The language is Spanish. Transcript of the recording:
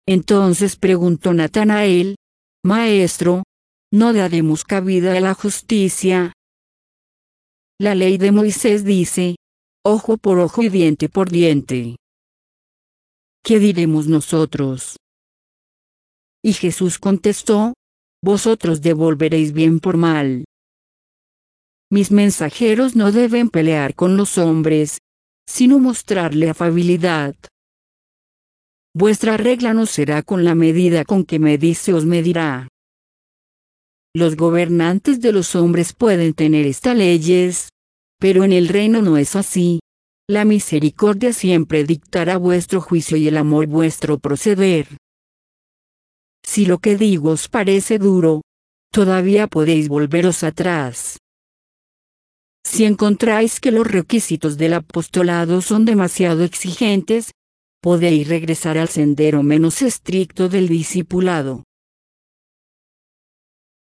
Entonces preguntó Natanael: Maestro, ¿no daremos cabida a la justicia? La ley de Moisés dice: ojo por ojo y diente por diente. ¿Qué diremos nosotros? Y Jesús contestó: vosotros devolveréis bien por mal. Mis mensajeros no deben pelear con los hombres, sino mostrarle afabilidad. Vuestra regla no será con la medida con que medís se os medirá. Los gobernantes de los hombres pueden tener estas leyes, pero en el reino no es así. La misericordia siempre dictará vuestro juicio y el amor vuestro proceder. Si lo que digo os parece duro, todavía podéis volveros atrás. Si encontráis que los requisitos del apostolado son demasiado exigentes, podéis regresar al sendero menos estricto del discipulado.